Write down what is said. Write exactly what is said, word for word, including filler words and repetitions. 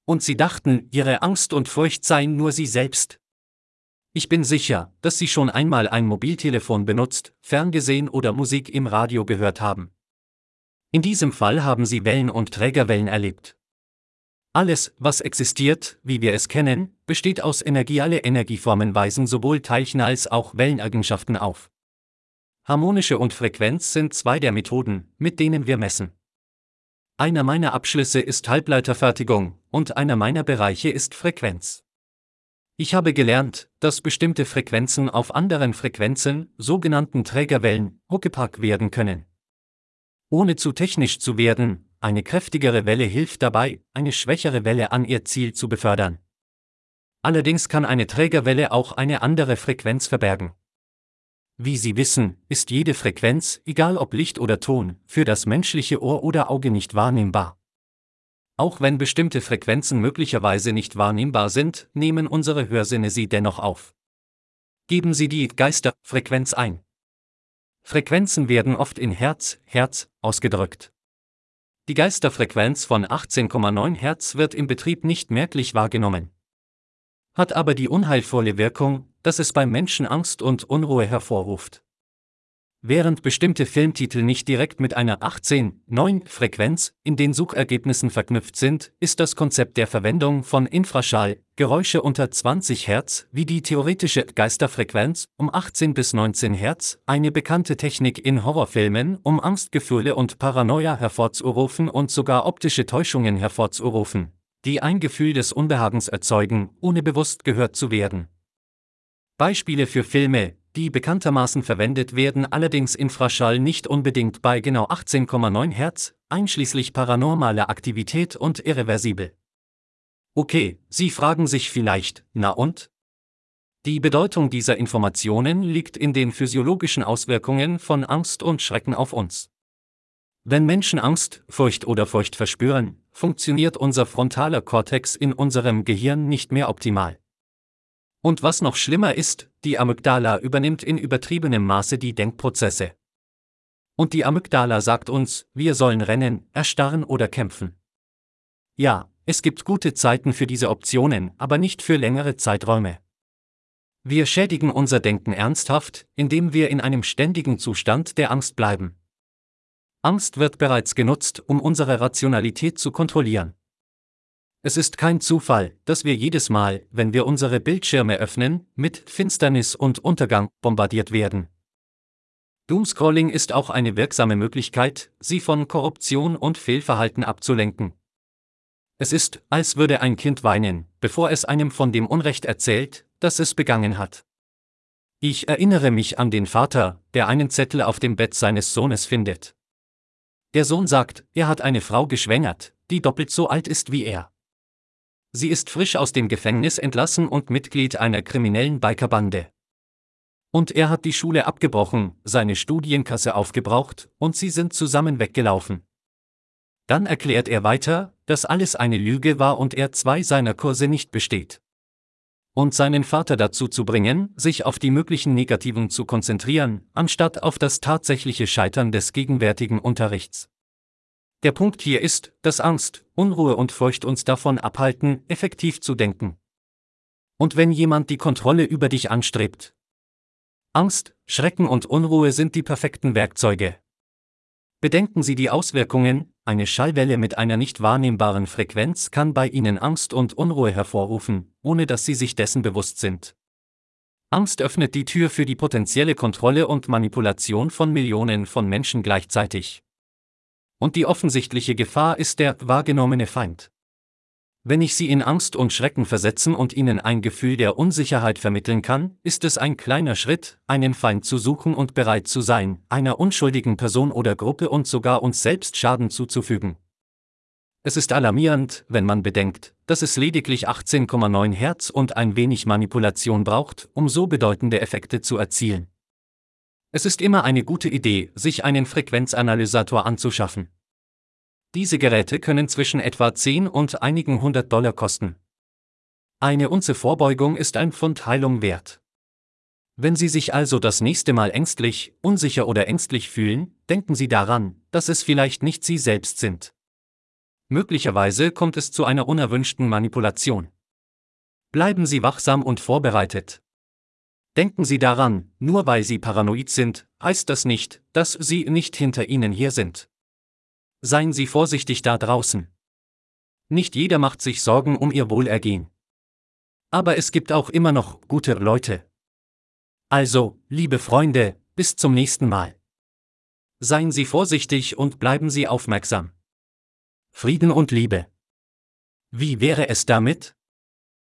Und sie dachten, ihre Angst und Furcht seien nur sie selbst. Ich bin sicher, dass Sie schon einmal ein Mobiltelefon benutzt, ferngesehen oder Musik im Radio gehört haben. In diesem Fall haben Sie Wellen und Trägerwellen erlebt. Alles, was existiert, wie wir es kennen, besteht aus Energie. Alle Energieformen weisen sowohl Teilchen- als auch Welleneigenschaften auf. Harmonische und Frequenz sind zwei der Methoden, mit denen wir messen. Einer meiner Abschlüsse ist Halbleiterfertigung, und einer meiner Bereiche ist Frequenz. Ich habe gelernt, dass bestimmte Frequenzen auf anderen Frequenzen, sogenannten Trägerwellen, hochgepackt werden können. Ohne zu technisch zu werden, eine kräftigere Welle hilft dabei, eine schwächere Welle an ihr Ziel zu befördern. Allerdings kann eine Trägerwelle auch eine andere Frequenz verbergen. Wie Sie wissen, ist jede Frequenz, egal ob Licht oder Ton, für das menschliche Ohr oder Auge nicht wahrnehmbar. Auch wenn bestimmte Frequenzen möglicherweise nicht wahrnehmbar sind, nehmen unsere Hörsinne sie dennoch auf. Geben Sie die Geisterfrequenz ein. Frequenzen werden oft in Hertz, Hertz ausgedrückt. Die Geisterfrequenz von achtzehn Komma neun Hertz wird im Betrieb nicht merklich wahrgenommen. Hat aber die unheilvolle Wirkung, dass es beim Menschen Angst und Unruhe hervorruft. Während bestimmte Filmtitel nicht direkt mit einer achtzehn Komma neun Frequenz in den Suchergebnissen verknüpft sind, ist das Konzept der Verwendung von Infraschall, Geräusche unter zwanzig Hertz, wie die theoretische Geisterfrequenz um achtzehn bis neunzehn Hertz, eine bekannte Technik in Horrorfilmen, um Angstgefühle und Paranoia hervorzurufen und sogar optische Täuschungen hervorzurufen, die ein Gefühl des Unbehagens erzeugen, ohne bewusst gehört zu werden. Beispiele für Filme, die bekanntermaßen verwendet werden, allerdings Infraschall nicht unbedingt bei genau achtzehn Komma neun Hertz, einschließlich paranormaler Aktivität und irreversibel. Okay, Sie fragen sich vielleicht, na und? Die Bedeutung dieser Informationen liegt in den physiologischen Auswirkungen von Angst und Schrecken auf uns. Wenn Menschen Angst, Furcht oder Furcht verspüren, funktioniert unser frontaler Kortex in unserem Gehirn nicht mehr optimal. Und was noch schlimmer ist, die Amygdala übernimmt in übertriebenem Maße die Denkprozesse. Und die Amygdala sagt uns, wir sollen rennen, erstarren oder kämpfen. Ja, es gibt gute Zeiten für diese Optionen, aber nicht für längere Zeiträume. Wir schädigen unser Denken ernsthaft, indem wir in einem ständigen Zustand der Angst bleiben. Angst wird bereits genutzt, um unsere Rationalität zu kontrollieren. Es ist kein Zufall, dass wir jedes Mal, wenn wir unsere Bildschirme öffnen, mit Finsternis und Untergang bombardiert werden. Doomscrolling ist auch eine wirksame Möglichkeit, Sie von Korruption und Fehlverhalten abzulenken. Es ist, als würde ein Kind weinen, bevor es einem von dem Unrecht erzählt, das es begangen hat. Ich erinnere mich an den Vater, der einen Zettel auf dem Bett seines Sohnes findet. Der Sohn sagt, er hat eine Frau geschwängert, die doppelt so alt ist wie er. Sie ist frisch aus dem Gefängnis entlassen und Mitglied einer kriminellen Bikerbande. Und er hat die Schule abgebrochen, seine Studienkasse aufgebraucht, und sie sind zusammen weggelaufen. Dann erklärt er weiter, dass alles eine Lüge war und er zwei seiner Kurse nicht besteht. Und seinen Vater dazu zu bringen, sich auf die möglichen Negativen zu konzentrieren, anstatt auf das tatsächliche Scheitern des gegenwärtigen Unterrichts. Der Punkt hier ist, dass Angst, Unruhe und Furcht uns davon abhalten, effektiv zu denken. Und wenn jemand die Kontrolle über dich anstrebt, Angst, Schrecken und Unruhe sind die perfekten Werkzeuge. Bedenken Sie die Auswirkungen, eine Schallwelle mit einer nicht wahrnehmbaren Frequenz kann bei Ihnen Angst und Unruhe hervorrufen, ohne dass Sie sich dessen bewusst sind. Angst öffnet die Tür für die potenzielle Kontrolle und Manipulation von Millionen von Menschen gleichzeitig. Und die offensichtliche Gefahr ist der wahrgenommene Feind. Wenn ich Sie in Angst und Schrecken versetzen und Ihnen ein Gefühl der Unsicherheit vermitteln kann, ist es ein kleiner Schritt, einen Feind zu suchen und bereit zu sein, einer unschuldigen Person oder Gruppe und sogar uns selbst Schaden zuzufügen. Es ist alarmierend, wenn man bedenkt, dass es lediglich achtzehn Komma neun Hertz und ein wenig Manipulation braucht, um so bedeutende Effekte zu erzielen. Es ist immer eine gute Idee, sich einen Frequenzanalysator anzuschaffen. Diese Geräte können zwischen etwa zehn und einigen hundert Dollar kosten. Eine Unze Vorbeugung ist ein Pfund Heilung wert. Wenn Sie sich also das nächste Mal ängstlich, unsicher oder ängstlich fühlen, denken Sie daran, dass es vielleicht nicht Sie selbst sind. Möglicherweise kommt es zu einer unerwünschten Manipulation. Bleiben Sie wachsam und vorbereitet. Denken Sie daran, nur weil Sie paranoid sind, heißt das nicht, dass Sie nicht hinter Ihnen her sind. Seien Sie vorsichtig da draußen. Nicht jeder macht sich Sorgen um Ihr Wohlergehen. Aber es gibt auch immer noch gute Leute. Also, liebe Freunde, bis zum nächsten Mal. Seien Sie vorsichtig und bleiben Sie aufmerksam. Frieden und Liebe. Wie wäre es damit?